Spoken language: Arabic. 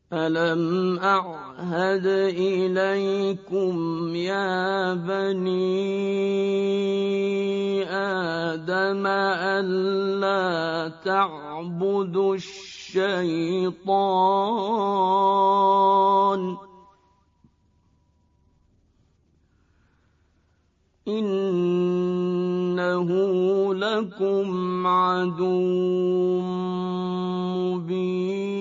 أَلَمْ أَعْهَدْ إِلَيْكُمْ يَا بَنِي آدَمَ أَلَّا تَعْبُدُوا الشَّيْطَانَ إِنَّهُ لَكُمْ عَدُوٌّ مُّبِينٌ